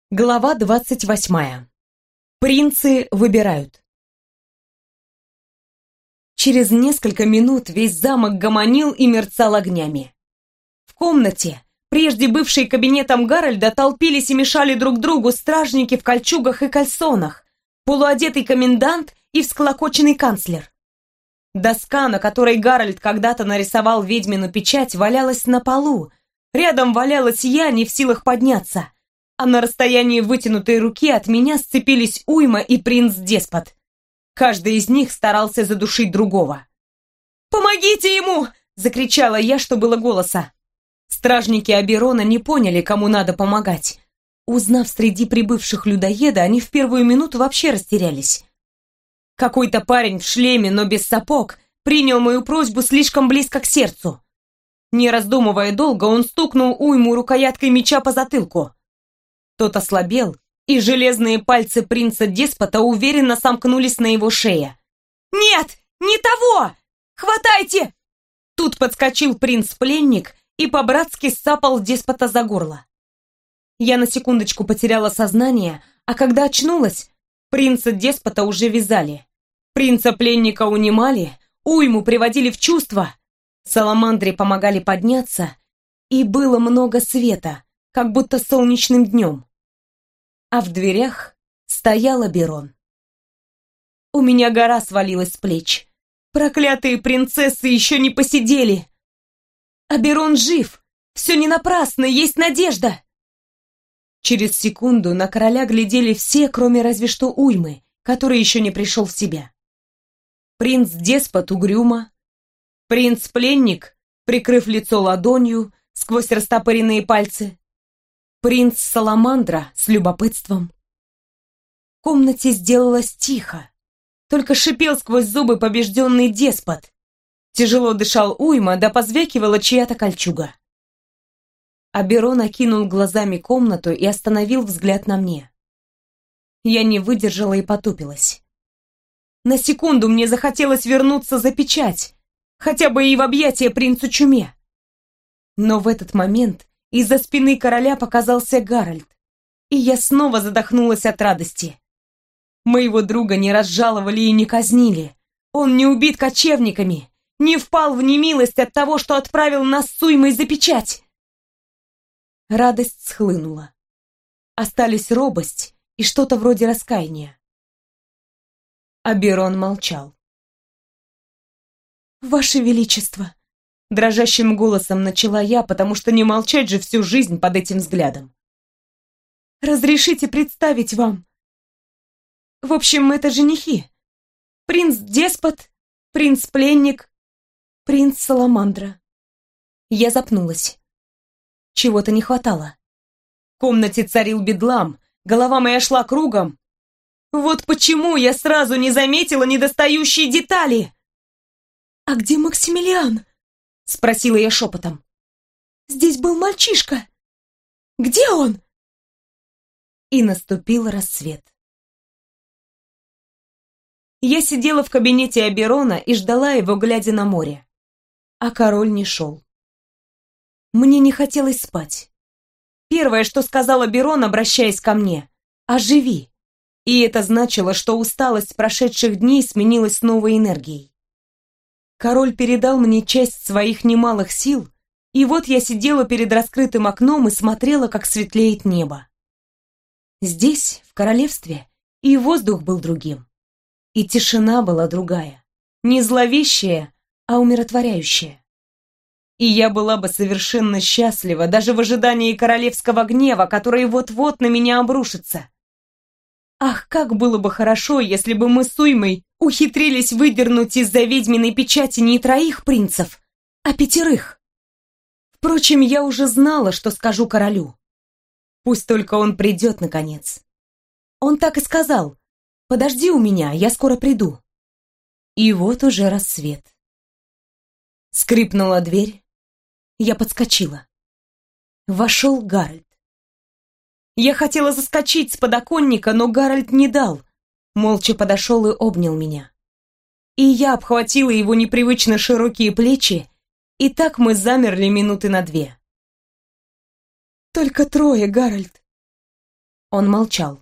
Глава 28. Принцы выбирают. Через несколько минут весь замок гомонил и мерцал огнями. В комнате, прежде бывшей кабинетом Гарольда, толпились и мешали друг другу стражники в кольчугах и кальсонах, полуодетый комендант и всклокоченный канцлер. Доска, на которой Гарольд когда-то нарисовал ведьмину печать, валялась на полу. Рядом валялась я, не в силах подняться. А на расстоянии вытянутой руки от меня сцепились Уйма и принц-деспот. Каждый из них старался задушить другого. «Помогите ему!» — закричала я, что было голоса. Стражники Оберона не поняли, кому надо помогать. Узнав среди прибывших людоеда, они в первую минуту вообще растерялись. Какой-то парень в шлеме, но без сапог, принял мою просьбу слишком близко к сердцу. Не раздумывая долго, он стукнул Уйму рукояткой меча по затылку. Тот ослабел, и железные пальцы принца-деспота уверенно сомкнулись на его шее. «Нет, не того! Хватайте!» Тут подскочил принц-пленник и по-братски сцапал деспота за горло. Я на секундочку потеряла сознание, а когда очнулась, принца-деспота уже вязали. Принца-пленника унимали, Уйму приводили в чувство, Саламандре помогали подняться, и было много света, как будто солнечным днем. А в дверях стоял Оберон. У меня гора свалилась с плеч. Проклятые принцессы еще не посидели. Оберон жив. Все не напрасно, есть надежда. Через секунду на короля глядели все, кроме разве что Уймы, который еще не пришел в себя. Принц-деспот угрюмо. Принц-пленник, прикрыв лицо ладонью сквозь растопыренные пальцы. Принц-саламандра с любопытством. В комнате сделалось тихо. Только шипел сквозь зубы побежденный деспот. Тяжело дышал Уйма, да позвякивала чья-то кольчуга. Оберон окинул глазами комнату и остановил взгляд на мне. Я не выдержала и потупилась. На секунду мне захотелось вернуться за печать, хотя бы и в объятия принцу Чуме. Но в этот момент из-за спины короля показался Гарольд, и я снова задохнулась от радости. Моего друга не разжаловали и не казнили. Он не убит кочевниками, не впал в немилость от того, что отправил нас с Уймой за печать. Радость схлынула. Остались робость и что-то вроде раскаяния. Оберон молчал. «Ваше Величество!» Дрожащим голосом начала я, потому что не молчать же всю жизнь под этим взглядом. «Разрешите представить вам. В общем, это женихи. Принц-деспот, принц-пленник, принц-саламандра». Я запнулась. Чего-то не хватало. В комнате царил бедлам, голова моя шла кругом. Вот почему я сразу не заметила недостающие детали. «А где Максимилиан?» — спросила я шепотом. «Здесь был мальчишка. Где он?» И наступил рассвет. Я сидела в кабинете Оберона и ждала его, глядя на море. А король не шел. Мне не хотелось спать. Первое, что сказал Оберон, обращаясь ко мне: «Оживи». И это значило, что усталость прошедших дней сменилась новой энергией. Король передал мне часть своих немалых сил, и вот я сидела перед раскрытым окном и смотрела, как светлеет небо. Здесь, в королевстве, и воздух был другим, и тишина была другая, не зловещая, а умиротворяющая. И я была бы совершенно счастлива, даже в ожидании королевского гнева, который вот-вот на меня обрушится. Ах, как было бы хорошо, если бы мы с Уймой ухитрились выдернуть из-за ведьминой печати не 3 принцев, а 5. Впрочем, я уже знала, что скажу королю. Пусть только он придет, наконец. Он так и сказал: «Подожди у меня, я скоро приду». И вот уже рассвет. Скрипнула дверь. Я подскочила. Вошел Гарольд. Я хотела заскочить с подоконника, но Гарольд не дал. Молча подошел и обнял меня. И я обхватила его непривычно широкие плечи, и так мы замерли минуты на 2. «Только 3, Гарольд». Он молчал.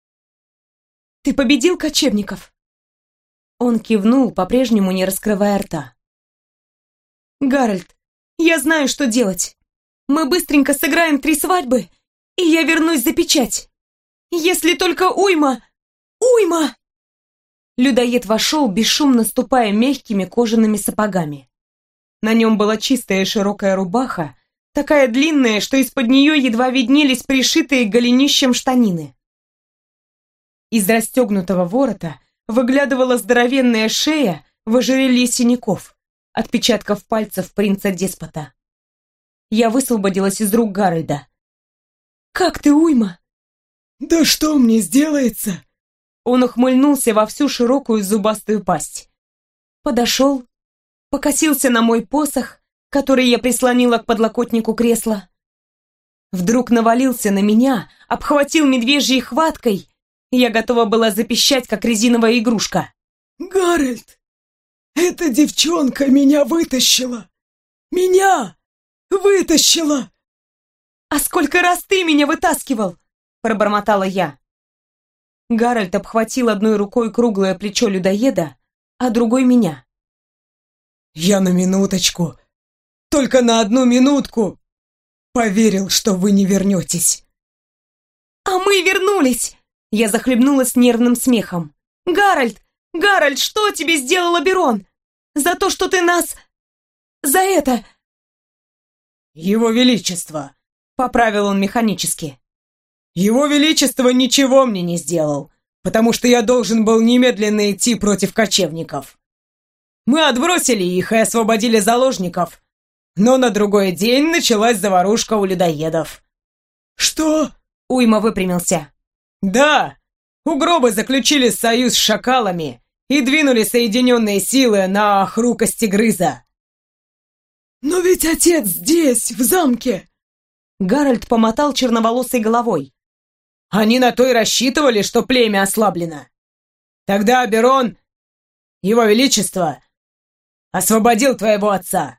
«Ты победил кочевников?» Он кивнул, по-прежнему не раскрывая рта. «Гарольд, я знаю, что делать. Мы быстренько сыграем 3 свадьбы, и я вернусь за печать. Если только Уйма... Уйма!» Людоед вошел, бесшумно ступая мягкими кожаными сапогами. На нем была чистая широкая рубаха, такая длинная, что из-под нее едва виднелись пришитые голенищем штанины. Из расстегнутого ворота выглядывала здоровенная шея в ожерелье синяков, отпечатков пальцев принца-деспота. Я высвободилась из рук Гарольда. «Как ты, Уйма?» «Да что мне сделается?» Он ухмыльнулся во всю широкую зубастую пасть. Подошел, покосился на мой посох, который я прислонила к подлокотнику кресла. Вдруг навалился на меня, обхватил медвежьей хваткой, и я готова была запищать, как резиновая игрушка. «Гарольд, эта девчонка меня вытащила! Меня вытащила!» «А сколько раз ты меня вытаскивал?» — пробормотала я. Гарольд обхватил одной рукой круглое плечо людоеда, а другой меня. «Я на минуточку, только на 1 минутку поверил, что вы не вернетесь». «А мы вернулись!» Я захлебнулась нервным смехом. «Гарольд! Гарольд, что тебе сделал Оберон? За то, что ты нас... За это...» «Его Величество!» — поправил он механически. «Его Величество ничего мне не сделал, потому что я должен был немедленно идти против кочевников. Мы отбросили их и освободили заложников, но на другой день началась заварушка у людоедов». «Что?» — Уйма выпрямился. «Да, угробы заключили союз с шакалами и двинули соединенные силы на охру Костегрыза». «Но ведь отец здесь, в замке!» Гарольд помотал черноволосой головой. «Они на то и рассчитывали, что племя ослаблено. Тогда Оберон, его величество, освободил твоего отца.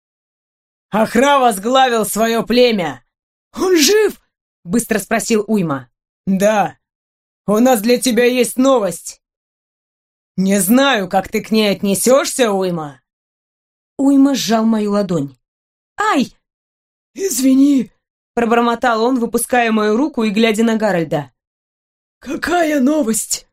Охра возглавил свое племя». «Он жив?» — быстро спросил Уйма. «Да, у нас для тебя есть новость. Не знаю, как ты к ней отнесешься, Уйма». Уйма сжал мою ладонь. «Ай!» «Извини», — пробормотал он, выпуская мою руку и глядя на Гарольда. «Какая новость?»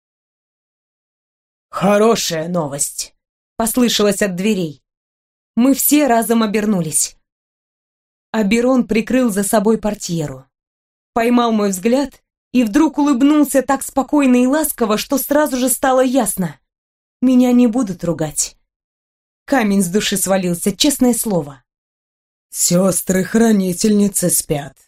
«Хорошая новость», — послышалось от дверей. Мы все разом обернулись. Оберон прикрыл за собой портьеру. Поймал мой взгляд и вдруг улыбнулся так спокойно и ласково, что сразу же стало ясно. Меня не будут ругать. Камень с души свалился, честное слово. «Сестры-хранительницы спят.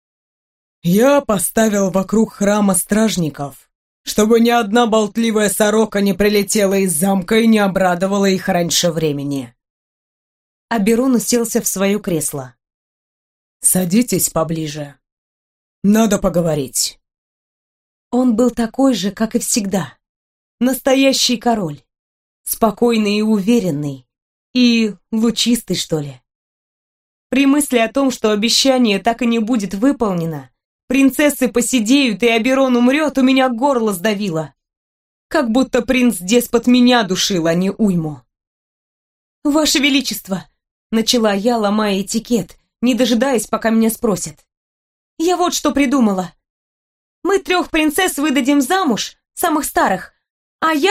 Я поставил вокруг храма стражников, чтобы ни одна болтливая сорока не прилетела из замка и не обрадовала их раньше времени». Оберон уселся в свое кресло. «Садитесь поближе. Надо поговорить». Он был такой же, как и всегда. Настоящий король. Спокойный и уверенный. И лучистый, что ли. При мысли о том, что обещание так и не будет выполнено, принцессы посидеют и Оберон умрет, у меня горло сдавило. Как будто принц-деспот меня душил, а не Уйму. «Ваше Величество!» — начала я, ломая этикет, не дожидаясь, пока меня спросят. «Я вот что придумала. Мы 3 принцесс выдадим замуж, самых старых, а я...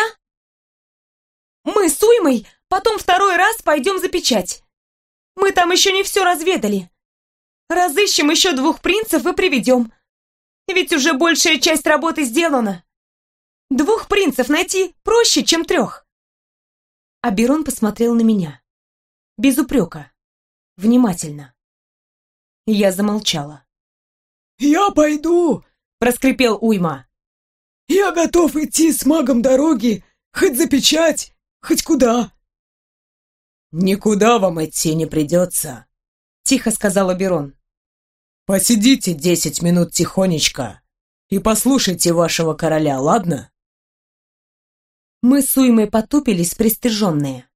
Мы с Уймой потом 2 раз пойдем за печать. Мы там еще не все разведали. Разыщем еще 2 принцев и приведем. Ведь уже большая часть работы сделана. 2 принцев найти проще, чем 3. Оберон посмотрел на меня. Без упрека. Внимательно. Я замолчала. «Я пойду!» — проскрипел Уйма. «Я готов идти с магом дороги, хоть за печать, хоть куда». «Никуда вам идти не придется», — тихо сказал Оберон. «Посидите 10 минут тихонечко и послушайте вашего короля, ладно?» Мы с Уймой потупились, пристыженные.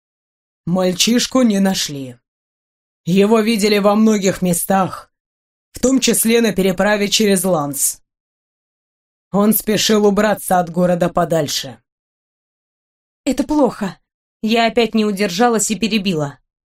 «Мальчишку не нашли. Его видели во многих местах, в том числе на переправе через Ланс. Он спешил убраться от города подальше. Это плохо. Я опять не удержалась и перебила.